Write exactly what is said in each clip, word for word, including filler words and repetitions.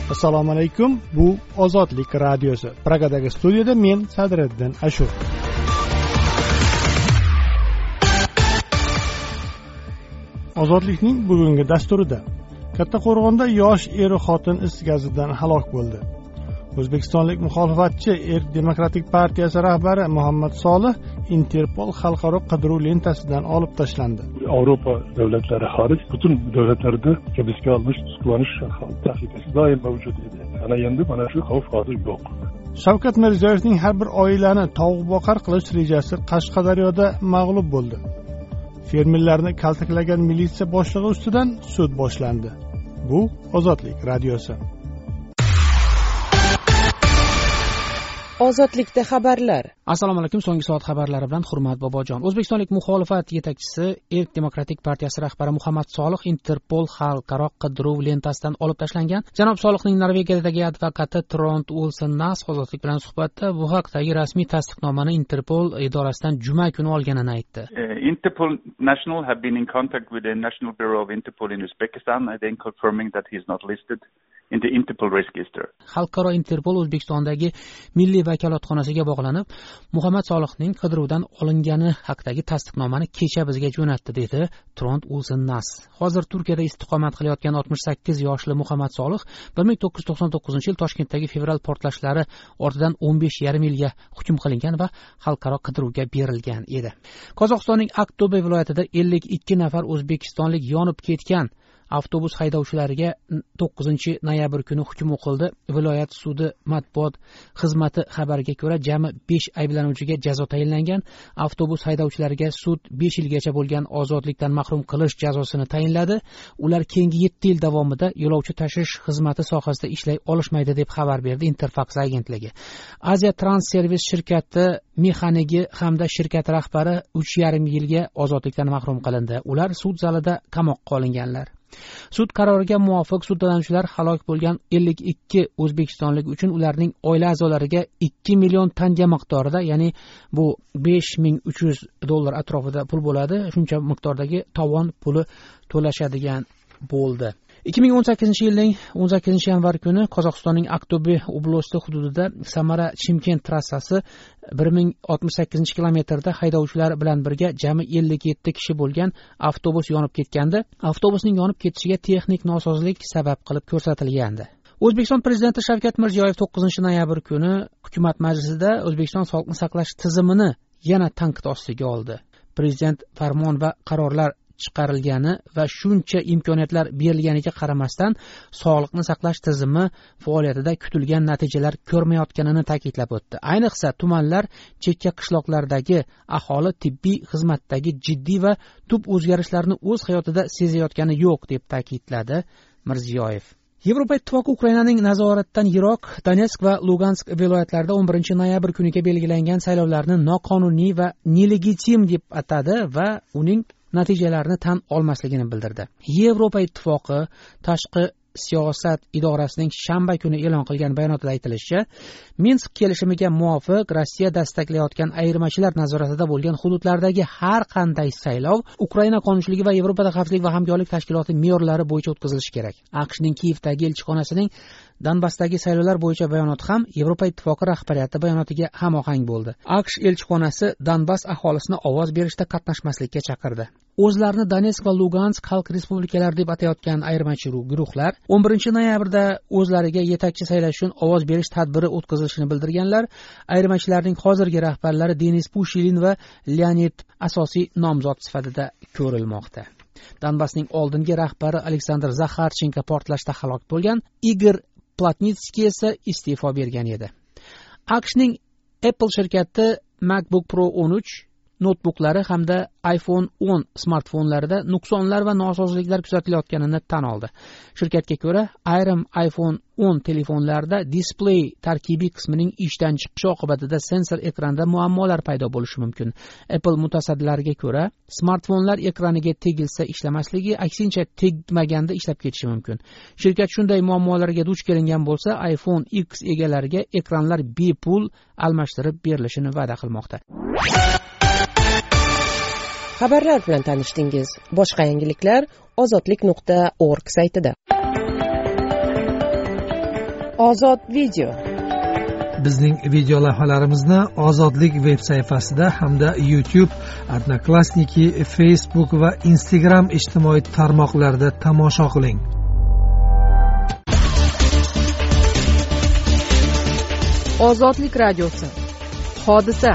Assalomu alaykum. Bu Ozodlik radiosi. Pragadagi studiyada men Sadriddin Ashur. Ozodlikning bugungi dasturida Kattaqo'rg'onda yosh er-xotin is gazidan halok bo'ldi. O'zbekistonlik muxolifatchi Erk demokratik partiyasi rahbari Muhammad Solih Interpol xalqaro qidiruv lentasidan olib tashlandi. Avropa davlatlari xorij butun davlatlarda hibsga olinish, tutuklanish tahlikasi doim mavjud edi. Ana endi mana shu xavf hozir yo'q. Shavkat Mirziyoyevning har bir oilani tovuq boqar qilish rejasi Qashqadaryoda mag'lub bo'ldi. Fermerlarni kaltaklagan militsiya boshlig'i ustidan sud boshlandi. Bu Ozodlik radiosi. Ozodlikda xabarlar. Assalomu alaykum. So'nggi soat xabarlari bilan Hurmat Bobojon. O'zbekistonlik muxolifat yetakchisi Erk demokratik partiyasi rahbari Muhammad Solih Interpol xalqaro qidiruv lentasidan olib tashlangan. Janob Solihning Norvegiyadagi advokati Trond Olsen Nas Ozodlik bilan suhbatda bu haqdagi rasmiy tasdiqnomani Interpol idorasidan juma kuni olganini aytdi. Uh, Interpol National have been in contact with the National Bureau of Interpol in Uzbekistan and then confirming that he is not listed in the Interpol register. Xalqaro Interpol O'zbekistondagi milliy vakolatxonasiga bog'lanib, Muhammad Solihning qidiruvdan olingani haqidagi tasdiqnomani kecha bizga jo'natdi, dedi Trond Olsen Nas. Hozir Turkiyada istiqomat qilayotgan oltmish sakkiz yoshli Muhammad Solih bir ming to'qqiz yuz to'qson to'qqizinchi yil Toshkentdagi fevral portlashlari ortidan o'n besh yarim yilga hukm qilingan va xalqaro qidiruvga berilgan edi. Qozog'istonning Aktobe viloyatida ellik ikki nafar o'zbekistonlik yonib ketgan avtobus haydovchilariga to'qqizinchi noyabr kuni hukm o'qildi. Viloyat sudi matbuot xizmati xabariga ko'ra, jami besh ayblanuvchiga jazo tayinlangan. Avtobus haydovchilariga sud besh yilgacha bo'lgan ozodlikdan mahrum qilish jazosini tayinladi. Ular keyingi yetti yil davomida yo'lovchi tashish xizmati sohasida ishlay olishmaydi deb xabar berdi Interfax agentligi. Aziya Trans Servis shirkati mexanigi hamda shirkat rahbari uch yarim yilga ozodlikdan mahrum qilindi. Ular sud zalida qamoqqa olinganlar. Sud qaroriga muvofiq sudlanuvchilar halok bo'lgan ellik ikki o'zbekistonlik uchun ularning oila a'zolariga ikki million tanga miqdorida, ya'ni bu besh ming uch yuz dollar atrofida pul bo'ladi, shuncha miqdordagi tovon puli to'lashadigan bo'ldi. ikki ming o'n sakkizinchi yilning o'n sakkizinchi yanvar kuni Qozog'istonning Aktobe oblasti hududida Samara-Chimkent trassasi bir ming oltmish sakkizinchi kilometrda haydovchilar bilan birga jami ellik yetti kishi bo'lgan avtobus yonib ketgandi. Avtobusning yonib ketishiga texnik nosozlik sabab qilib ko'rsatilgandi. O'zbekiston prezidenti Shavkat Mirziyoyev to'qqizinchi noyabr kuni hukumat majlisida O'zbekiston sog'liqni saqlash tizimini yana tanqid ostiga oldi. Prezident farmon va qarorlar chiqarilgani va shuncha imkoniyatlar berilganiga qaramasdan sog'liqni saqlash tizimi faoliyatida kutilgan natijalar ko'rmayotganini ta'kidlab o'tdi. Ayniqsa tumanlar, chekka qishloqlardagi aholi tibbiy xizmatdagi jiddiy va tub o'zgarishlarni o'z hayotida sezayotgani yo'q deb ta'kidladi Mirziyoyev. Yevropa Ittifoqi Ukrainaning nazoratdan yiroq Donetsk va Lugansk viloyatlarida o'n birinchi noyabr kuniga belgilangan saylovlarni noqonuniy va nelegitim deb atadi va uning natijalarini tan olmasligini bildirdi. Yevropa Ittifoqi tashqi siyosat idorasining shanba kuni e'lon qilgan bayonotida aytilishicha, Minsk kelishimiga muvofiq Rossiya dastaklayotgan ayirmachilar nazoratida bo'lgan hududlardagi har qanday saylov Ukraina qonunchiligi va Yevropada xavfsizlik va hamkorlik tashkiloti me'yorlari bo'yicha o'tkazilishi kerak. AQShning Kiyevdagi elchixonasining Donbassdagi saylovlar bo'yicha bayonoti ham Yevropa Ittifoqi rahbariyati bayonotiga hamohang bo'ldi. AQSh elchixonasi Donbass aholisini ovoz berishda qatnashmaslikka chaqirdi. O'zlarini Donetsk va Lugansk xalq respublikalari deb atayotgan ayirmachi guruhlar o'n birinchi noyabrda o'zlariga yetakchi saylash uchun ovoz berish tadbiri o'tkazilishini bildirganlar. Ayirmachilarning hozirgi rahbarlari Denis Pushilin va Leonid asosiy nomzod sifatida ko'rilmoqda. Donbassning oldingi rahbari Aleksandr Zakharchenko portlashda halok bo'lgan. Igor Platnitskiy esa iste'fo bergan edi. AQShning Apple shirkati MacBook Pro o'n uch notebooklari hamda iPhone o'n smartfonlarida nuqsonlar va nosozliklar kuzatilayotganini tan oldi. Shirkatga ko'ra, ayrim iPhone o'n telefonlarida displey tarkibiy qismining ishdan chiqishi oqibatida sensor ekranda muammolar paydo bo'lishi mumkin. Apple mutasaddilariga ko'ra, smartfonlar ekraniga tegilsa ishlamasligi, aksincha tegmaganda ishlab ketishi mumkin. Shirkat shunday muammolarga duch kelingan bo'lsa, iPhone X egalariga ekranlar bepul almashtirib berilishini va'da qilmoqda. Xabarlar bilan tanishdingiz. Boshqa yangiliklar ozodlik nuqta org saytida. Ozod video. Bizning video lavhalarimizni Ozodlik veb sayfasida hamda YouTube, Odnoklassniki, Facebook va Instagram ijtimoiy tarmoqlarida tomosha qiling. Ozodlik radiosi. Hodisa.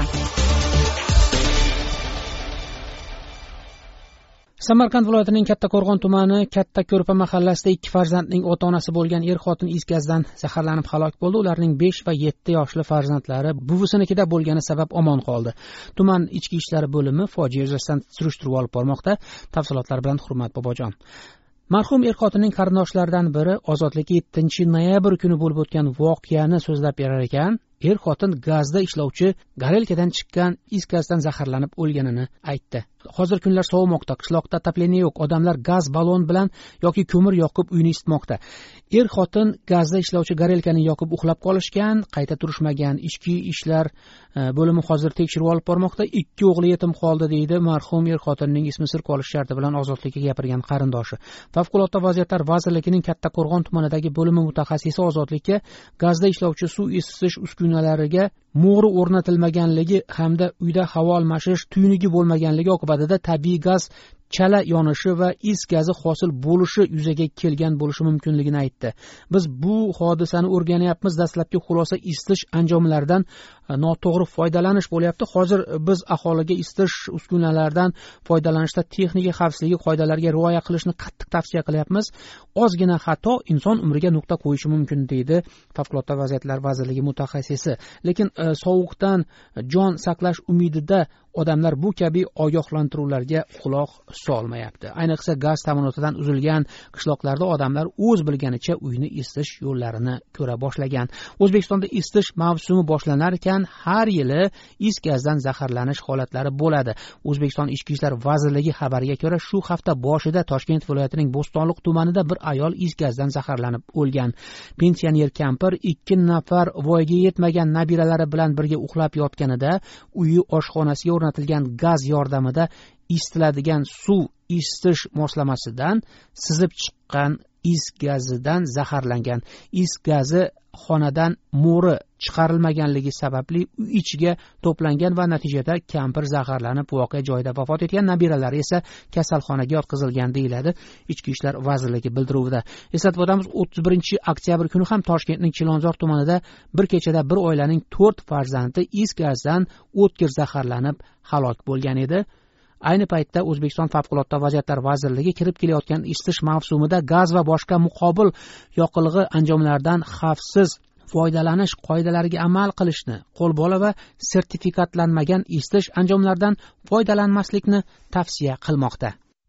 Samarqand viloyatining Kattaqo'rg'on tumani Kattako'rpa mahallasida ikki farzandning ota-onasi bo'lgan er-xotin is gazdan zaharlanib halok bo'ldi. Ularning besh va yetti yoshli farzandlari buvisinikida bo'lgani sabab omon qoldi. Tuman ichki ishlar bo'limi fojia yuzasidan surishtiruv olib bormoqda. Tafsilotlar bilan Hurmat Bobojon. Marhum er-xotinning qarindoshlaridan biri Ozodlikka yettinchi noyabr kuni bo'lib o'tgan voqeani so'zlab berar ekan. Er-xotin gazda ishlovchi garelkadan chiqqan is gazdan zaharlanib o'lganini aytdi. Hozir kunlar sovimoqda, qishloqda otопление yo'q, odamlar gaz balon bilan yoki ko'mir yoqib uyni isitmoqda. Er-xotin gazda ishlovchi garelkani yoqib uxlab qolishgan, qayta turishmagan. Ichki ishlar bo'limi hozir tekshiruv olib bormoqda. Ikki o'g'li yetim qoldi deydi marhum er-xotinning ismi sir qolish sharti bilan Ozodlikka gapirgan qarindoshi. Favqulodda vaziyatlar vazirligining Kattaqo'rg'on tumanidagi bo'limi mutaxassisi Ozodlikka gazda ishlovchi suv isitish uskunalariga mo'ri o'rnatilmaganligi hamda uyda havo almashish tuynugi bo'lmaganligi oqibatida tabiiy gaz chala yonishi va is gazi hosil bo'lishi yuzaga kelgan bo'lishi mumkinligini aytdi. Biz bu hodisani o'rganyapmiz. Dastlabki xulosa isitish anjomlaridan noto'g'ri foydalanish bo'lyapti. Hozir biz aholiga isitish uskunalaridan foydalanishda texnika xavfsizligi qoidalariga rioya qilishni qattiq tavsiya qilyapmiz. Ozgina xato inson umriga nuqta qo'yishi mumkin deydi Favqulodda vaziyatlar vazirligi mutaxassisi. Lekin e, sovuqdan jon saqlash umidida odamlar bu kabi ogohlantiruvlarga quloq solmayapti. Ayniqsa gaz ta'minotidan uzilgan qishloqlarda odamlar o'z bilganicha uyni isitish yo'llarini ko'ra boshlagan. O'zbekistonda isitish mavsumi boshlanar ekan har yili is gazdan zaharlanish holatlari bo'ladi. O'zbekiston Ichki ishlar vazirligi xabariga ko'ra shu hafta boshida Toshkent viloyatining Bo'stonliq tumanida bir ayol is gazdan zaharlanib o'lgan. Pensioner kampir ikki nafar voyaga yetmagan nabiralari bilan birga uxlab yotganida uyi oshxonasiga o'rnatilgan gaz yordamida isitiladigan suv isitish moslamasidan sizib chiqqan is gazidan zaharlangan. Is gazi xonadan mo'ri chiqarilmaganligi sababli uy ichiga to'plangan va natijada kampir zaharlanib voqea joyida vafot etgan. Nabiralari esa kasalxonaga yotqizilgan deyiladi Ichki ishlar vazirligi bildiruvida. Eslatib o'tamiz, o'ttiz birinchi oktyabr kuni ham Toshkentning Chilonzor tumanida bir kechada bir oilaning to'rt farzandi is gazdan o'tkir zaharlanib halok bo'lgan edi. Ayni paytda O'zbekiston Favqulodda vaziyatlar vazirligi kirib kelayotgan isitish mavsumida gaz va boshqa muqobil yoqilg'i anjomlaridan xavfsiz foydalanish qoidalariga amal qilishni, qo'lbola va sertifikatlanmagan isitish anjomlaridan foydalanmaslikni tavsiya qilmoqda.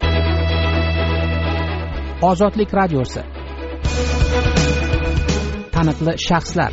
Ozodlik radiosi. Taniqli shaxslar.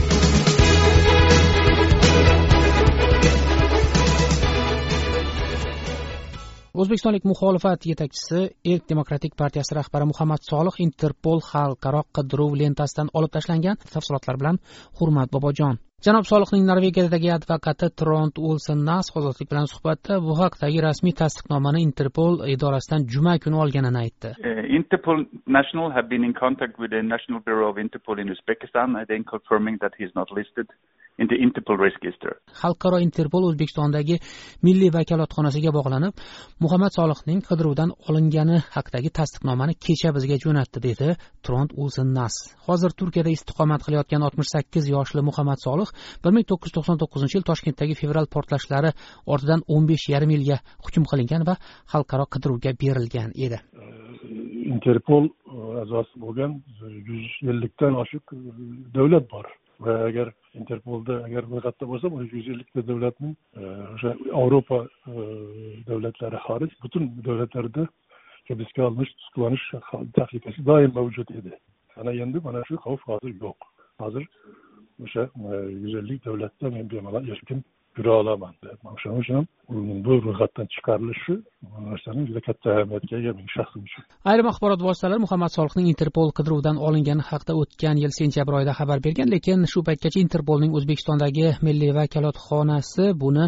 O'zbekistonlik muxolifat yetakchisi Erk demokratik partiyasi rahbari Muhammad Solih Interpol xalqaro qidiruv lentasidan olib tashlangan. Tafsilotlar bilan Hurmat Bobojon. Janob Solihning Norvegiyadagi advokati Trond Olsen Nas Ozodlik bilan suhbatda bu haqdagi rasmiy tasdiqnomani Interpol idorasidan juma kuni olganini aytdi. Uh, Interpol National have been in contact with the National Bureau of Interpol in Uzbekistan, and then confirming that he is not listed in the Interpol register. Xalqaro Interpol O'zbekistondagi milliy vakolatxonasiga bog'lanib, Muhammad Solihning qidiruvdan olingani haqidagi tasdiqnomani kecha bizga jo'natdi dedi Trond Olsen Nas. Hozir Turkiyada istiqomat qilayotgan oltmish sakkiz yoshli Muhammad Solih bir ming to'qqiz yuz to'qson to'qqizinchi yil Toshkentdagi fevral portlashlari ortidan o'n besh yarim yilga hukm qilingan va xalqaro qidiruvga berilgan edi. Interpol a'zosi bo'lgan yuz ellikdan oshiq davlat bor. Va agar Interpolda agar ro'yxatda bo'lsa, bu yuz ellikta davlatning o'sha Yevropa davlatlari xorij butun davlatlarda hibsga olinish, tutuklanish tahlikasi doim mavjud edi. Ana endi mana shu xavf hozir yo'q. Hozir o'sha yuz ellik davlatda men bemalol yashab yura olaman deb. O'shaning uchun bu ro'yxatdan chiqarilishi narsaning juda katta ahamiyatga ega men shaxsim uchun. Ayrim axborot vositalari Muhammad Solihning Interpol qidiruvdan olingani haqida o'tgan yil sentyabr oyida xabar bergan, lekin shu paytgacha Interpolning O'zbekistondagi milliy vakolatxonasi buni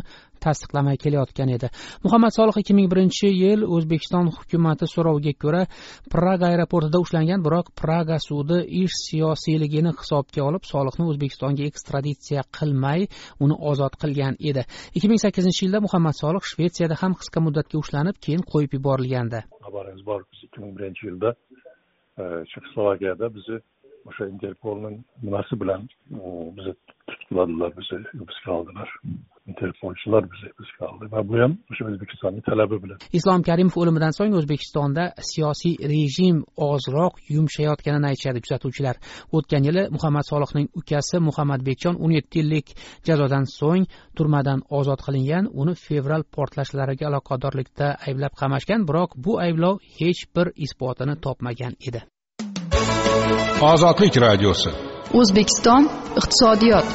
tasdiqlamay kelayotgan edi. Muhammad Solih ikki ming birinchi yil O'zbekiston hukumati so'roviga ko'ra Praga aeroportida ushlangan, biroq Praga sudi ish siyosiyligini hisobga olib Solihni O'zbekistonga ekstraditsiya qilmay uni ozod qilgan edi. ikki ming sakkizinchi yilda Muhammad Solih Shvetsiyada ham qisqa muddatga ushlanib, keyin qo'yib yuborilgandi. Xabaringiz bor, biz ikki ming birinchi yilda Chexoslovakiyada bizni o'sha Interpolning nimasi bilan bizni tutdilar, bizni hibsga oldilar. Interpolchilar bizni hibsga oldi va bu ham o'sha O'zbekistonning talabi bilan. Islom Karimov o'limidan so'ng O'zbekistonda siyosiy rejim ozroq yumshayotganini aytishadi kuzatuvchilar. O'tgan yili Muhammad Solihning ukasi Muhammadbekjon o'n yetti yillik jazodan so'ng turmadan ozod qilingan, uni fevral portlashlariga aloqadorlikda ayblab qamashgan, biroq bu ayblov hech bir isbotini topmagan edi. Ozodlik radiosi. O'zbekiston iqtisodiyot.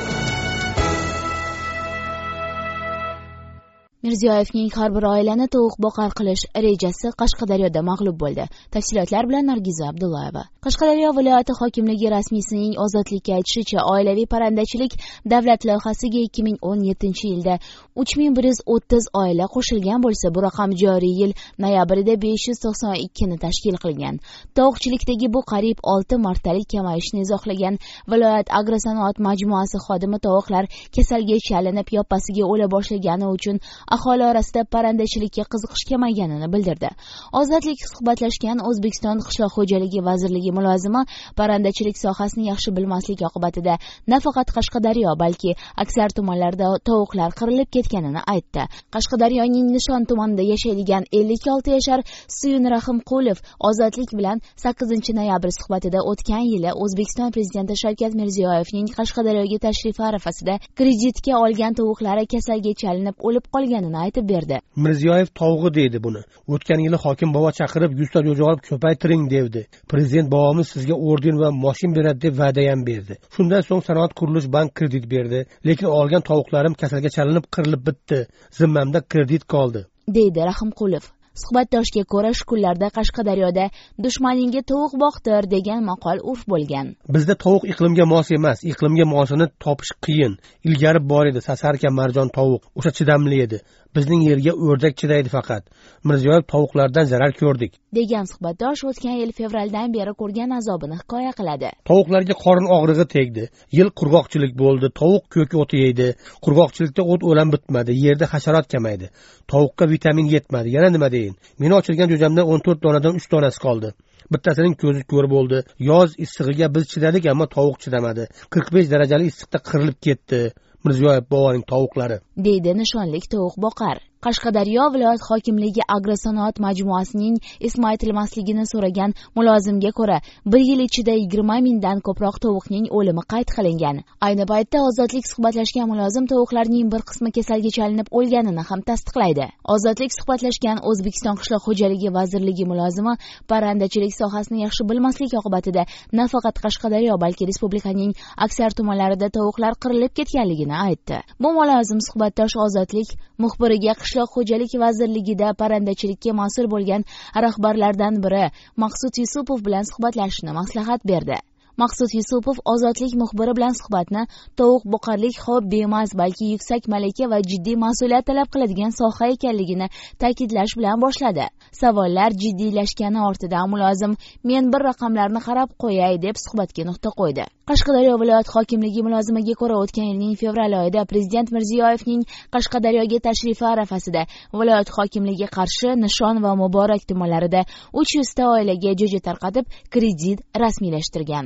Mirziyoyevning har bir oilani tovuq boqar qilish rejasi Qashqadaryoda mag'lub bo'ldi. Tafsilotlar bilan Nargiza Abdullayeva. Qashqadaryo viloyati hokimligi rasmiysining Ozodlikka aytishicha, oilaviy parrandachilik davlat loyihasiga ikki ming o'n yettinchi yilda uch ming bir yuz o'ttiz oila qo'shilgan bo'lsa, bu raqam joriy yil noyabrida besh yuz to'qson ikki ni tashkil qilgan. Tovuqchilikdagi bu qariyb olti martalik kamayishni izohlagan viloyat agrosanoat majmuasi xodimi tovuqlar kasalga chalinib, yoppasiga o'la boshlagani uchun aholi orasida parrandachilikka qiziqish kamayganini bildirdi. Ozodlik suhbatlashgan O'zbekiston qishloq xo'jaligi vazirligi mulozimi parrandachilik sohasini yaxshi bilmaslik oqibatida nafaqat Qashqadaryo, balki aksar tumanlarda tovuqlar qirilib ketganini aytdi. Qashqadaryoning Nishon tumanida yashaydigan ellik olti yashar Suyun Rahimqulov Ozodlik bilan sakkizinchi noyabr suhbatida o'tgan yili O'zbekiston prezidenti Shavkat Mirziyoyevning Qashqadaryoga tashrifi arafasida kreditga olgan tovuqlari kasalga chalinib o'lib qolgan aytib berdi. Mirziyoyev tovug'i deydi buni. O'tgan yili hokim bobo chaqirib yuzta jo'ja olib ko'paytiring devdi. Prezident bobomiz sizga orden va mashin beradi deb va'da ham berdi. Shundan so'ng sanoat qurilish bank kredit berdi, lekin olgan tovuqlarim kasalga chalinib qirilib bitdi. Zimmamda kredit qoldi, deydi Rahimqulov. Suhbatdoshga ko'ra, shu kunlarda Qashqadaryoda dushmaningga tovuq boqtir degan maqol urf bo'lgan. Bizda tovuq iqlimga mos emas, iqlimga mosini topish qiyin. Ilgari bor edi Sasarka marjon tovuq, o'sha chidamli edi. Bizning yerga o'rdak chidaydi faqat. Mirziyoyev tovuqlardan zarar ko'rdik, degan suhbatdosh o'tgan yil fevraldan beri ko'rgan azobini hikoya qiladi. Tovuqlarga qorin og'rig'i tegdi. Yil qurg'oqchilik bo'ldi. Tovuq ko'k o't yeydi. Qurg'oqchilikda o't o'lan bitmadi. Yerda hasharot kamaydi. Tovuqqa vitamin yetmadi. Yana nima deyin? Meni ochilgan jo'jamda o'n to'rt donadan uch donasi qoldi. Bittasining ko'zi ko'r bo'ldi. Yoz issig'iga biz chidadik, ammo tovuq chidamadi. qirq besh darajali issiqda qirilib ketdi. Mirziyoyev boboning tovuqlari, deydi nishonlik tovuq boqar. Qashqadaryo viloyat hokimligi agrosanoat majmuasining ismi aytilmasligini so'ragan mulozimga ko'ra, bir yil ichida yigirma mingdan ko'proq tovuqning o'limi qayd qilingan. Ayni paytda Ozodlik suhbatlashgan mulozim tovuqlarning bir qismi kasalga chalinib o'lganini ham tasdiqlaydi. Ozodlik suhbatlashgan O'zbekiston qishloq xo'jaligi vazirligi mulozimi parrandachilik sohasini yaxshi bilmaslik oqibatida nafaqat Qashqadaryo, balki respublikaning aksar tumanlarida tovuqlar qirilib ketganligini aytdi. Bu mulozim suhbatdosh Ozodlik muxbiriga Qishloq xo'jaligi vazirligida parrandachilikka mas'ul bo'lgan rahbarlardan biri Maqsud Yusupov bilan suhbatlashishni maslahat berdi. Maqsud Yusupov Ozodlik muxbiri bilan suhbatni tovuq boqarlik hobbi emas, balki yuksak malaka va jiddiy mas'uliyat talab qiladigan soha ekanligini ta'kidlash bilan boshladi. Savollar jiddiylashgani ortidan mulozim men bir raqamlarni qarab qo'yay deb suhbatga nuqta qo'ydi. Qashqadaryo viloyat hokimligi mulozimiga ko'ra, o'tgan yilning fevral oyida prezident Mirziyoyevning Qashqadaryoga tashrifi arafasida viloyat hokimligi Qarshi, Nishon va Muborak tumanlarida uch yuz ta oilaga jo'ja tarqatib kredit rasmiylashtirgan.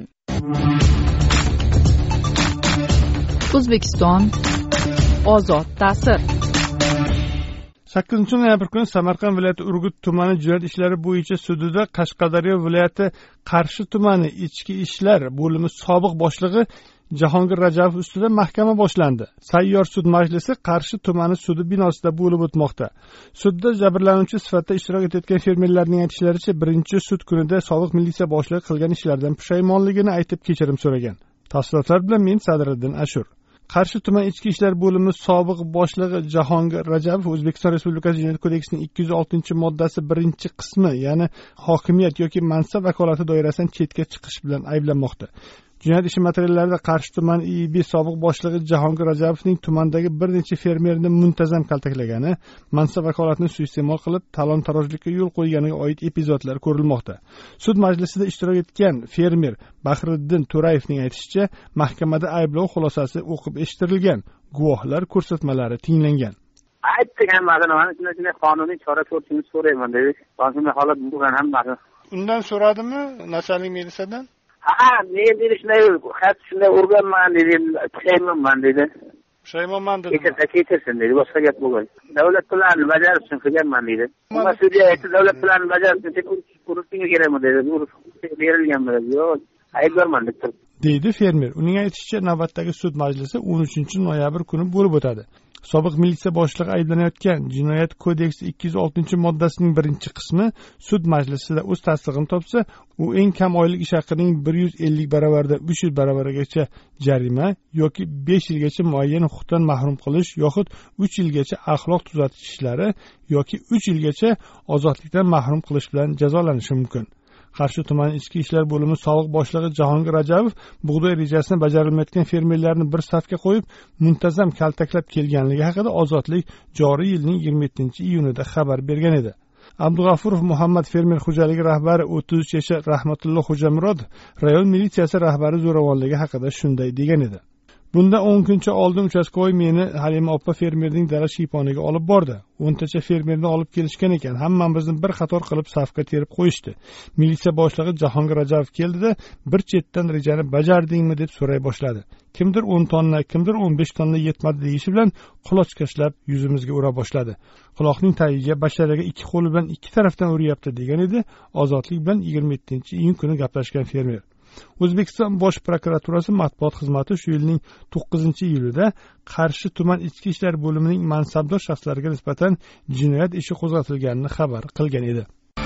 O'zbekiston ozod ta'sir. sakkizinchi noyabr kuni Samarqand viloyati Urgut tumani jinoyat ishlari bo'yicha sudida Qashqadaryo viloyati Qarshi tumani ichki ishlar bo'limi sobiq boshlig'i Jahongir Rajabov ustida mahkama boshlandi. Sayyor sud majlisi Qarshi tumani sudi binosida bo'lib o'tmoqda. Sudda jabrlanuvchi sifatida ishtirok etayotgan fermerlarning aytishlaricha, birinchi sud kunida sobiq militsiya boshlig'i qilgan ishlardan pushaymonligini aytib kechirim so'ragan. Tafsilotlar bilan men Sadriddin Ashur. Qarshi tuman ichki ishlar bo'limi sobiq boshlig'i Jahongir Rajabov O'zbekiston Respublikasi Jinoyat kodeksining ikki yuz oltinchi moddasi birinchi qismi, ya'ni hokimiyat yoki mansab vakolati doirasidan chetga chiqish bilan ayblanmoqda. Jinoyat ishi materiallarida Qarshi tuman I I B sobiq boshlig'i Jahongir Rajabovning tumandagi bir necha fermerni muntazam kaltaklagani, mansab vakolatini suiiste'mol qilib talon-tarojlikka yo'l qo'yganiga oid epizodlar ko'rilmoqda. Sud majlisida ishtirok etgan fermer Bahriddin To'rayevning aytishicha, mahkamada ayblov xulosasi o'qib eshittirilgan, guvohlar ko'rsatmalari tinglangan. Aytdik hammasini, mana shunday qonuniy chora ko'rishni so'rayman dedi. Shunday holat bo'lgan hammasi. Undan so'radimi начальник militsiyadan? Ha, men dedi shunday, xat shunday urganman dedi, pushaymonman dedi. Pushaymonman dedi. Kecha ketirsin dedi, boshqa gap bo'lgan. Davlat planini bajarish uchun qilganman dedi. Ammo sudya aytdi, davlat planini bajarish uchun urishinga kerakmi dedi. Urus berilganmi dedi. Yo'q, aybdorman deb deydi fermer. Uning aytishicha, navbatdagi sud majlisi o'n uchinchi noyabr kuni bo'lib o'tadi. Sobiq militsiya boshlig'i ayblanayotgan Jinoyat kodeksi ikki yuz oltinchi moddasining birinchi qismi sud majlisida o'z tasdig'ini topsa, u eng kam oylik ish haqining bir yuz ellik baravaridan uch yuz baravarigacha jarima yoki besh yilgacha muayyan huquqdan mahrum qilish yoxud uch yilgacha axloq tuzatish ishlari yoki uch yilgacha ozodlikdan mahrum qilish bilan jazolanishi mumkin. Qarshi tuman ichki ishlar bo'limi sobiq boshlig'i Jahongir Rajabov bug'doy rejasini bajarilmayotgan fermerlarni bir safga qo'yib, muntazam kaltaklab kelganligi haqida Ozodlik joriy yilning yigirma yettinchi iyunida xabar bergan edi. Abdug'afurov Muhammad fermer xo'jaligi rahbari o'ttiz uch yashar Rahmatulloh Xo'jamurod rayon militsiyasi rahbari zo'ravonligi haqida shunday degan edi. Bunda o'n kuncha oldin uchastkovoy meni Halima oppa fermerning dala shiyponiga olib bordi. o'ntacha fermerni olib kelishgan ekan. Hammamizni bir qator qilib safga terib qo'yishdi. Militsiya boshlig'i Jahongir Rajabov keldida bir chetdan rejani bajardingmi deb so'ray boshladi. Kimdir o'n tonna, kimdir o'n besh tonna yetmadi deyishi bilan qulochkashlab yuzimizga ura boshladi. Quloqning tagiga basharaga ikki qo'li bilan ikki tarafdan uryapti degan edi Ozodlik bilan yigirma yettinchi iyun kuni gaplashgan fermer. O'zbekiston Bosh prokuraturasi matbuot xizmati shu yilning to'qqizinchi iyulida Qarshi tuman ichki ishlar bo'limining mansabdor shaxslariga nisbatan jinoyat ishi qo'zg'atilganini xabar qilgan edi.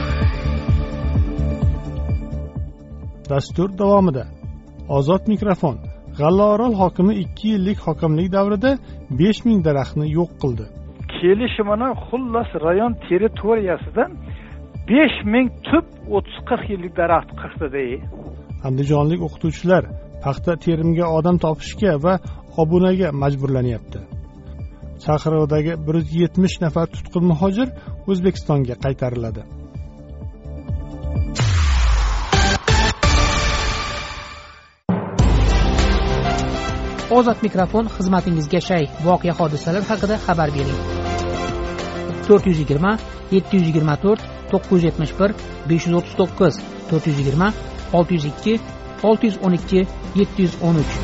Dastur davomida Ozod mikrofon. G'allaorol hokimi ikki yillik hokimlik davrida besh ming daraxtni yo'q qildi. Kelishimini xullas rayon territoriyasidan besh ming tub o'ttiz qirq yillik daraxt qirqdi deydi. Andijonlik o'qituvchilar paxta terimga odam topishga va obunaga majburlanyapti. Chaqiruvdagi bir yuz yetmish nafar tutqun muhojir O'zbekistonga qaytariladi. Ozod mikrofon xizmatingizga shay. Voqea hodisalar haqida xabar bering. to'rt yuz yigirma yetti yuz yigirma to'rt to'qqiz yuz yetmish bir besh yuz o'ttiz to'qqiz to'rt yuz yigirma olti yuz ikki olti yuz o'n ikki yetti yuz o'n uch.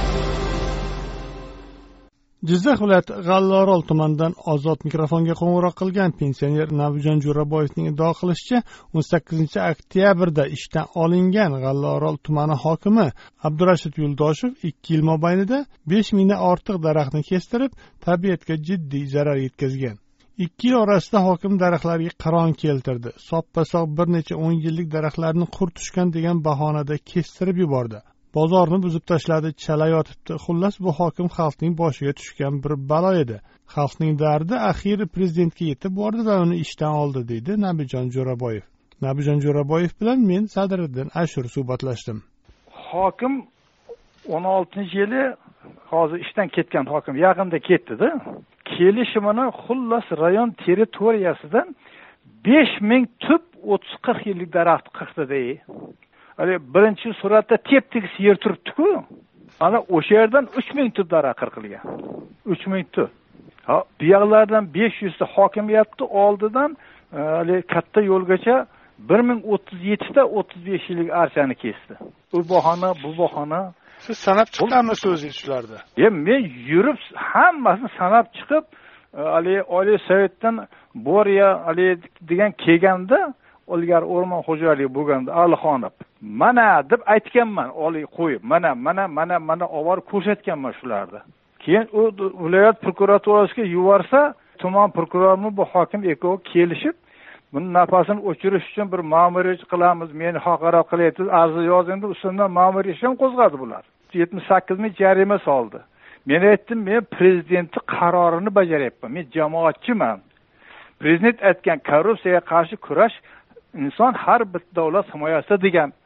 Jizzax viloyati G'allaorol tumanidan Ozod mikrofonga qo'ng'iroq qilgan pensioner Nabijon Jo'raboyevning iddao qilishicha, o'n sakkizinchi oktyabrda ishdan olingan G'allaorol tumani hokimi Abdurashid Yo'ldoshev ikki yil mobaynida besh mingdan ortiq daraxtni kestirib, tabiatga jiddiy zarar yetkazgan. ikki yil orasida hokim daraxtlarga qiron keltirdi. Soppa-sog' bir necha o'n yillik daraxtlarni qur tushgan degan bahonada kestirib yubordi. Bozorni buzib tashladi, chala yotibdi. Xullas, bu hokim xalqning boshiga tushgan bir balo edi. Xalqning dardi axir prezidentga yetib bordi va uni ishdan oldi, deydi Nabijon Jo'raboyev. Nabijon Jo'raboyev bilan men Sadriddin Ashur suhbatlashdim. Hokim o'n oltinchi yili hozir ishdan ketgan hokim yaqinda ketdi-da. Kelishimini xullas rayon territoriyasidan besh ming tub o'ttiz qirq yillik daraxt qirqdi deydi. Hali birinchi suratda tep-tekis yer turibdi-ku. Ana o'sha yerdan uch ming tub daraxt qirqilgan. uch ming tub. Ha, bu yoqlardan besh yuz ta hokimiyatni oldidan hali katta yo'lgacha bir ming o'ttiz yetti ta o'ttiz besh yillik archani kesdi. U bahona, bu bahona. Siz sanab chiqqanmisiz o'zingiz shularda? Ya men yurib hammasini sanab chiqib, hali Oliy Sovetdan Boriya hali degan kelganda, ilgari o'rmon xo'jaligi bo'lganda Alixonov. Mana deb aytganman, Oliy qo'yib, mana mana mana mana ovar ko'rsatganman shularda. Keyin u viloyat prokuraturasiga yuborsa, tuman prokurormi bu hokim ekov kelishib, buni nafasini o'chirish uchun bir ma'muriy qilamiz, meni haqorat qilyapsiz, arz yozingda ustidan ma'muriy ish ham qo'zg'adi bular. yetmish sakkiz ming jarima soldi. Men aytdim, men prezidentning qarorini bajaryapman. Men jamoatchiman. Prezident aytgan korrupsiyaga qarshi kurash inson har bir davlat himoyasida degan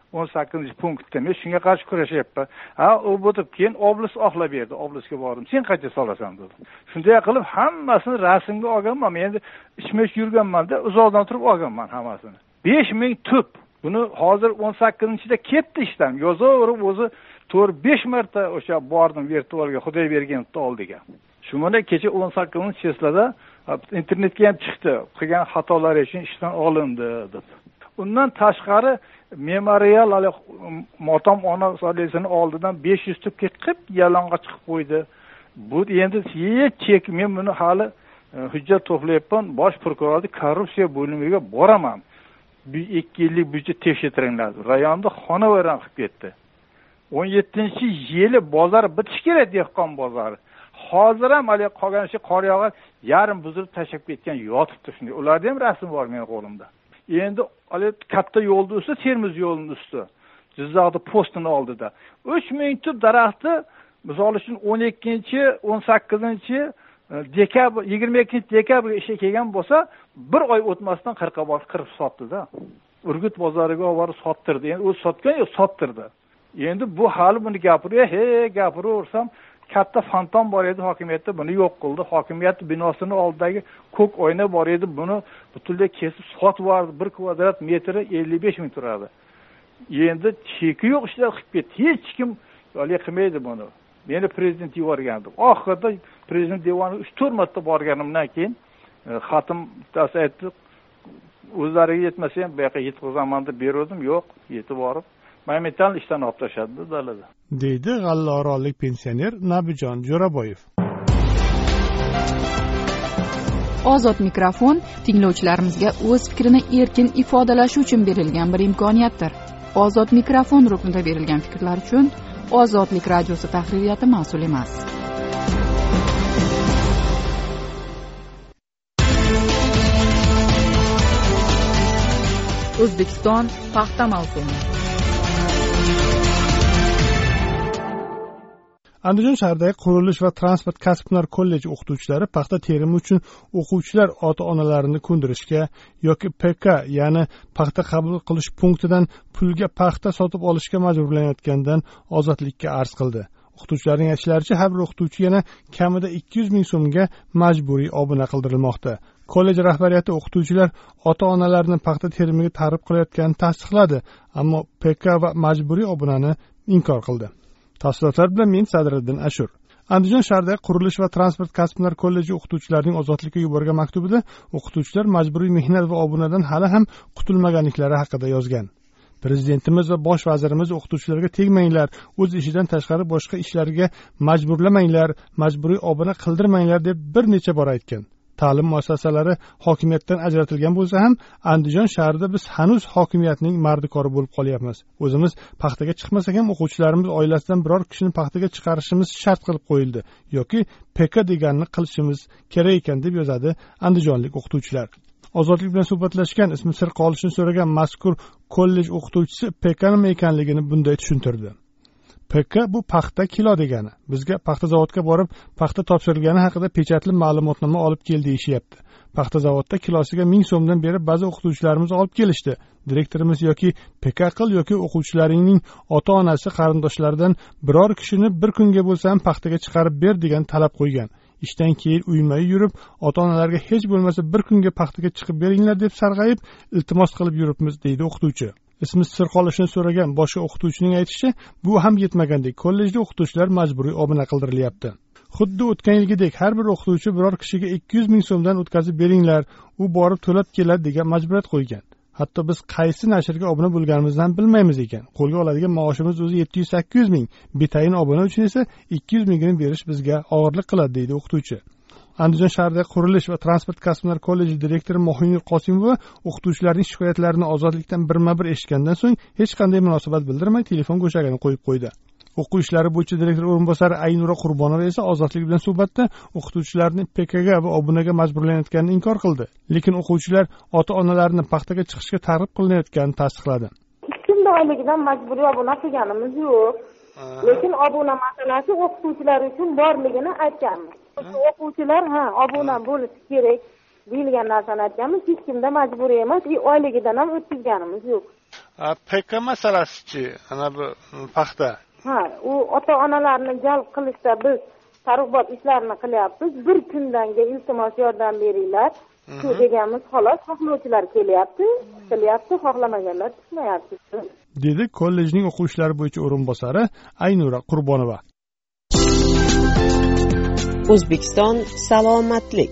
o'n sakkizinchi punktda men shunga qarshi kurashyapman. Ha, u bo'lib keyin oblis oqlab berdi. Oblisga bordim. Sen qancha solasan dedi. Shunday qilib hammasini rasmga olganman. Men endi ishmesh yurganman-da, uzoqdan turib olganman hammasini. besh ming tup. Buni hozir o'n sakkizinchida ketdi ishdan. Yozaverib o'zi to'rt besh marta o'sha bordim virtualga, Xudoy berganini oldiga. Shu mana kecha o'n sakkizinchi cheslada internetga ham chiqdi. Qilgan xatolari uchun ishdan olindi deb. Undan tashqari memorial hali motam ona solesini oldidan besh yuz tup qilib yalang'och chiqib qo'ydi. Bu endi hech chek men buni hali hujjat to'playapman. Bosh prokurorning korrupsiya bo'limiga boraman. Bu ikki yillik byudjet tekshirtiringlar. Rayonda xonavayron qilib ketdi. o'n yettinchi yili bozor bitish kerak, dehqon bozori. Hozir ham hali qolgan shu qor yog'ib, yarim buzilib tashab ketgan yotibdi shunday. Ularda ham rasm bor mening qo'limda. Endi hali katta yo'lning usti, Termiz yo'lining usti. Jizzaxda postini oldida. uch ming tup daraxtni misol uchun o'n ikkinchi, o'n sakkizinchi dekabr, yigirma ikkinchi dekabrga ishga kelgan bo'lsa, bir oy o'tmasdan qirqa bor qirib sotdi-da. Urgut bozoriga olib borib sottirdi. Endi u sotgan yo'q, sottirdi. Endi bu hali buni gapirib, he, gapiraversam, katta fantom bor edi hokimiyatda, buni yo'q qildi. Hokimiyat binosini oldidagi ko'k oyna bor edi, buni butunlay kesib sotib yubordi. bir kvadrat metri ellik besh ming turadi. Endi cheki yo'q ishlar qilib ketdi. Hech kim hali qilmaydi buni. Meni prezident yuborgandi. Oxirida prezident devoniga uch to'rt marta borganimdan keyin xatim bittasi aytdi, o'zlariga yetmasa ham bu yoqqa yetkazaman deb berdim, yo'q, yetib borib momentan ishdan olib tashladi dalada. Deydi G'allaorollik pensioner Nabijon Jo'raboyev. Ozod mikrofon tinglovchilarimizga o'z fikrini erkin ifodalashi uchun berilgan bir imkoniyatdir. Ozod mikrofon ruknida berilgan fikrlar uchun Ozodlik radiosi tahririyati mas'ul emas. O'zbekiston paxta mavsumi. Andijon shahridagi qurilish va transport kasb-hunar kolleji o'qituvchilari paxta terimi uchun o'quvchilar ota-onalarini ko'ndirishga yoki P K, ya'ni paxta qabul qilish punktidan pulga paxta sotib olishga majburlanayotgandan ozodlikka arz qildi. O'qituvchilarning aytishlaricha, har bir o'qituvchi yana kamida ikki yuz ming so'mga majburiy obuna qildirilmoqda. Kollej rahbariyati o'qituvchilar ota-onalarini paxta terimiga targ'ib qilayotganini tasdiqladi, ammo P K va majburiy obunani inkor qildi. Tafsilotlar bilan men Sadriddin Ashur. Andijon shahridagi qurilish va transport kasb-hunar kolleji o'qituvchilarining ozodlikka yuborgan maktubida o'qituvchilar majburiy mehnat va obunadan hali ham qutulmaganliklari haqida yozgan. Prezidentimiz va bosh vazirimiz o'qituvchilarga tegmanglar, o'z ishidan tashqari boshqa ishlarga majburlamanglar, majburiy obuna qildirmanglar deb bir necha bor aytgan. Ta'lim muassasalari hokimiyatdan ajratilgan bo'lsa ham Andijon shahrida biz hanuz hokimiyatning mardikori bo'lib qolyapmiz. O'zimiz paxtaga chiqmasak ham o'quvchilarimiz oilasidan biror kishini paxtaga chiqarishimiz shart qilib qo'yildi yoki P K deganini qilishimiz kerak ekan deb yozadi andijonlik o'qituvchilar. Ozodlik bilan suhbatlashgan, ismi sir qolishini so'ragan mazkur kollej o'qituvchisi P K nima ekanligini bunday tushuntirdi. P K bu paxta kilo degani. Bizga paxta zavodga borib, paxta topshirilgani haqida pechatli ma'lumotnoma olib kel deyishyapti. Paxta zavodda kilosiga ming so'mdan beri ba'zi o'qituvchilarimiz olib kelishdi. Direktorimiz yoki P K qil yoki o'quvchilaringning ota-onasi qarindoshlaridan biror kishini bir kunga bo'lsa ham paxtaga chiqarib ber degan talab qo'ygan. Ishdan keyin uyma yurib, ota-onalarga hech bo'lmasa bir kunga paxtaga chiqib beringlar deb sarg'ayib, iltimos qilib yuribmiz, deydi o'qituvchi. Ismi sir qolishini so'ragan boshqa o'qituvchining aytishicha, bu ham yetmagandek kollejda o'qituvchilar majburiy obuna qildirilyapti. Xuddi o'tgan yilgidek har bir o'qituvchi biror kishiga ikki yuz ming so'mdan o'tkazib beringlar, u borib to'lab keladi degan majburiyat qo'ygan. Hatto biz qaysi nashrga obuna bo'lganimizni ham bilmaymiz ekan. Qo'lga oladigan maoshimiz o'zi yetti yuz sakkiz yuz ming, betayin obuna uchun esa ikki yuz mingini berish bizga og'irlik qiladi, deydi o'qituvchi. Andijon shahridagi qurilish va transport kasb-hunar kolleji direktori Mohinur Qosimova o'qituvchilarning shikoyatlarini ozodlikdan birma-bir eshitgandan so'ng hech qanday munosabat bildirmay telefon go'shagini qo'yib qo'ydi. O'quv ishlari bo'yicha direktor o'rinbosari Aynura Qurbonova esa ozodlik bilan suhbatda o'qituvchilarni P K ga va obunaga majburlanayotganini inkor qildi. Lekin o'quvchilar ota-onalarini paxtaga chiqishga targ'ib qilinayotganini tasdiqladi. Kundoyligidan majburiy obuna qilganimiz yo'q. Lekin obuna masalasi o'qituvchilar uchun borligini aytganmiz. O'quvchilar ha obuna bo'lishi kerak. deyilgan narsani aytganmiz. Hech kimda majburiy emas, i oyligidan ham o'tkazganimiz yo'q. P K masalasichi, ana bu paxta. Ha, u ota-onalarni jalb qilishda biz targ'ibot ishlarini qilyapmiz. Bir kundanga iltimos yordam beringlar. Shu deganmiz xolos, xohlovchilar kelyapti, qilyapti, xohlamaganlar tushmayapti. Dedi kollejning o'quvchilari bo'yicha o'rinbosari Aynura Qurbonova. O'zbekiston salomatlik.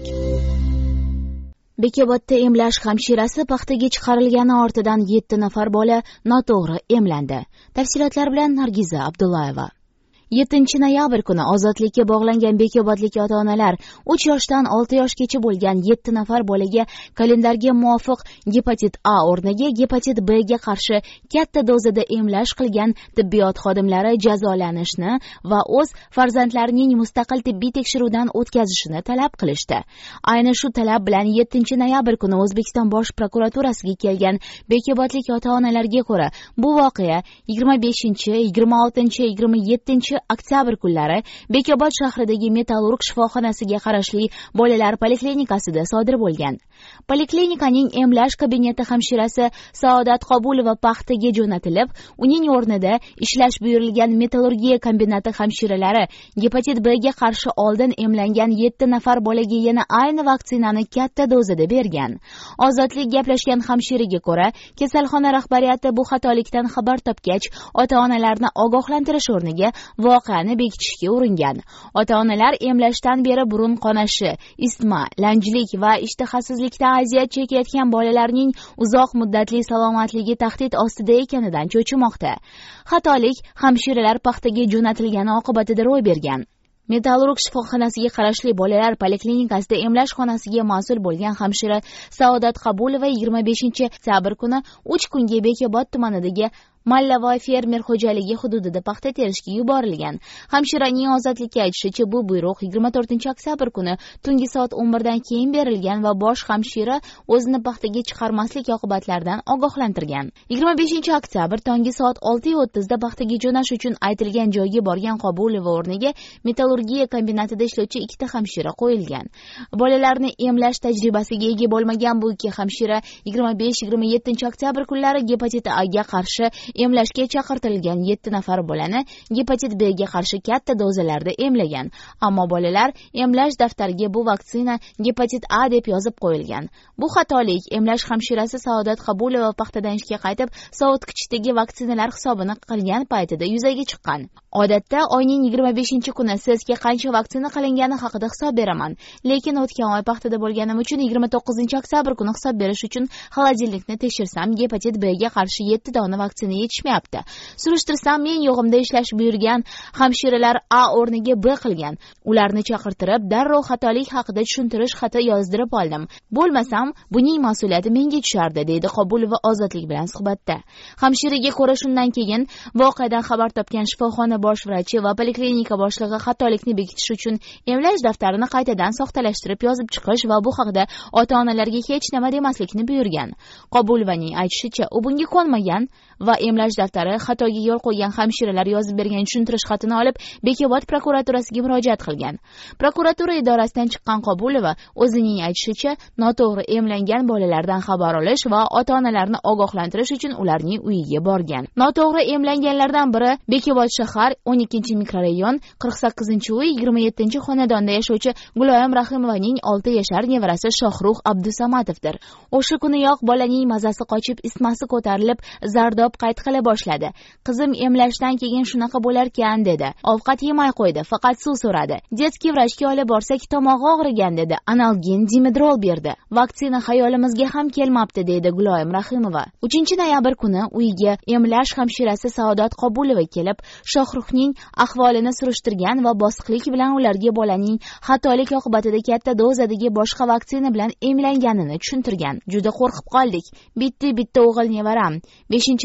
Bekobodda emlash hamshirasi paxtaga chiqarilgani ortidan yetti nafar bola noto'g'ri emlandi. Tafsilotlar bilan Nargiza Abdullayeva. yettinchi noyabr kuni ozodlikka bog'langan bekobodlik ota-onalar uch yoshdan olti yoshgacha bo'lgan yetti nafar bolaga kalendarga muvofiq gepatit A o'rniga gepatit B ga qarshi katta dozada emlash qilgan tibbiyot xodimlari jazolanishni va o'z farzandlarining mustaqil tibbiy tekshiruvdan o'tkazishini talab qilishdi. Ayni shu talab bilan yettinchi noyabr kuni O'zbekiston Bosh prokuraturasiga kelgan bekobodlik ota-onalarga ko'ra, bu voqea yigirma beshinchi, yigirma oltinchi, yigirma yettinchi oktyabr kunlari Bekobod shahridagi Metallurg shifoxonasiga qarashli bolalar poliklinikasida sodir bo'lgan. Poliklinikaning emlash kabineti hamshirasi Saodat Qobulova paxtaga jo'natilib, uning o'rnida ishlash buyurilgan metallurgiya kombinati hamshiralari gepatit B ga qarshi oldin emlangan yetti nafar bolaga yana ayni vaksinani katta dozada bergan. Ozodlik gaplashgan hamshiraga ko'ra, kasalxona rahbariyati bu xatolikdan xabar topgach, ota-onalarni ogohlantirish o'rniga voqeani bekitishga uringan. Ota-onalar emlashdan beri burun qonashi, isitma, lanjlik va ishtahasizlikdan aziyat chekayotgan bolalarning uzoq muddatli salomatligi tahdid ostida ekanidan cho'chimoqda. Xatolik hamshiralar paxtaga jo'natilgani oqibatida ro'y bergan. Metallurg shifoxonasiga qarashli bolalar poliklinikasida emlash xonasiga mas'ul bo'lgan hamshira Saodat Qabulova yigirma beshinchi oktyabr kuni uch kunga Bekobod tumanidagi Mallavoy fermer xo'jaligi hududida paxta terishga yuborilgan. Hamshiraning ozodlikka aytishicha, bu buyruq yigirma to'rtinchi oktyabr kuni tungi soat o'n birdan keyin berilgan va bosh hamshira o'zini paxtaga chiqarmaslik oqibatlaridan ogohlantirgan. yigirma beshinchi oktyabr tongi soat olti o'ttizda paxtaga jo'nash uchun aytilgan joyga borgan Qobulova o'rniga metallurgiya kombinatida ishlovchi ikkita hamshira qo'yilgan. Bolalarni emlash tajribasiga ega bo'lmagan bu ikki hamshira yigirma besh yigirma yettinchi oktyabr kunlari gepatit A ga qarshi emlashga chaqirtirilgan yetti nafar bolani gepatit B ga qarshi katta dozalarda emlagan. Ammo bolalar emlash daftariga bu vaksina gepatit A deb yozib qo'yilgan. Bu xatolik emlash hamshirasi Saodat Qabulova paxtadan ishga qaytib, sovutgichdagi vaksinalar hisobini qilgan paytida yuzaga chiqqan. Odatda oyning yigirma beshinchi kuni sizga qancha vaksina qilingani haqida hisob beraman, lekin o'tgan oy paxtada bo'lganim uchun yigirma to'qqizinchi oktyabr kuni hisob berish uchun xolodilnikni tekshirsam gepatit B ga qarshi yetti dona vaksina yetishmayapti. Surishtirsam, men yo'g'imda ishlash buyurgan hamshiralar A o'rniga B qilgan. Ularni chaqirtirib, darrov xatolik haqida tushuntirish xati yozdirib oldim. Bo'lmasam, buning mas'uliyati menga tushardi, deydi Qobulova Ozodlik bilan suhbatda. Hamshiraga ko'ra, shundan keyin voqeadan xabar topgan shifoxona bosh vrachi va poliklinika boshlig'i xatolikni bekitish uchun emlash daftarini qaytadan soxtalashtirib yozib chiqish va bu haqida ota-onalarga hech nima demaslikni buyurgan. Qobulovaning aytishicha, u bunga ko'nmagan va emlash daftari xatoga yo'l qo'ygan hamshiralar yozib bergan tushuntirish xatini olib Bekobod prokuraturasiga murojaat qilgan. Prokuratura idorasidan chiqqan Qobulova o'zining aytishicha, noto'g'ri emlangan bolalardan xabar olish va ota-onalarni ogohlantirish uchun ularning uyiga borgan. Noto'g'ri emlanganlardan biri Bekobod shahar o'n ikkinchi mikrorayon qirq sakkizinchi uy yigirma yettinchi xonadonda yashovchi Guloyim Rahimovaning olti yashar nevarasi Shohruh Abdusamatovdir. O'sha kuniyoq bolaning mazasi qochib, isitmasi ko'tarilib, zardob qayt qila boshladi. Qizim emlashdan keyin shunaqa bo'larkan dedi. Ovqat yemay qo'ydi, faqat suv so'radi. Detskiy vrachga olib borsak, tomog'i og'rigan dedi. Analgin, dimedrol berdi. Vaksina xayolimizga ham kelmabdi, deydi Guloyim Rahimova. uchinchi noyabr kuni uyiga emlash hamshirasi Saodat Qobulova kelib, Shohruhning ahvolini surishtirgan va bosiqlik bilan ularga bolaning xatolik oqibatida katta dozadagi boshqa vaksina bilan emlanganini tushuntirgan. Juda qo'rqib qoldik. Bitta-bitta o'g'il nevaram. beshinchi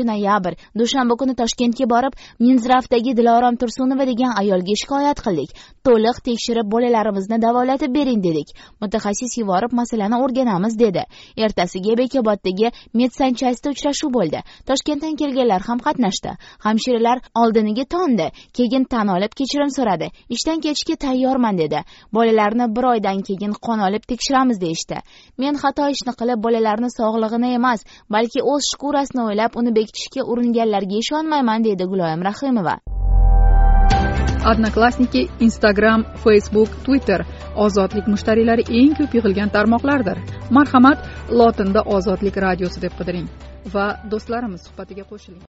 noyabr dushanba kuni Toshkentga borib, Minzrafdagi Dilorom Tursunova degan ayolga shikoyat qildik. To'liq tekshirib bolalarimizni davolatib bering dedik. Mutaxassis yuborib masalani o'rganamiz dedi. Ertasiga Bekoboddagi medsanchasida uchrashuv bo'ldi. Toshkentdan kelganlar ham qatnashdi. Hamshiralar oldiniga tondi, keyin tan olib kechirim so'radi. Ishdan ketishga tayyorman dedi. Bolalarni bir oydan keyin qon olib tekshiramiz deyishdi. Men xato ishni qilib bolalarni sog'lig'ini emas, balki o'z shkurasini o'ylab uni bekitishga uringanlarga ishonmayman deydi Guloyim Rahimova. Odnoklassniki, Instagram, Facebook, Twitter ozodlik mushtariylari eng ko'p yig'ilgan tarmoqlardir. Marhamat, lotinda Ozodlik radiosi deb qidiring va do'stlarimiz suhbatiga qo'shiling.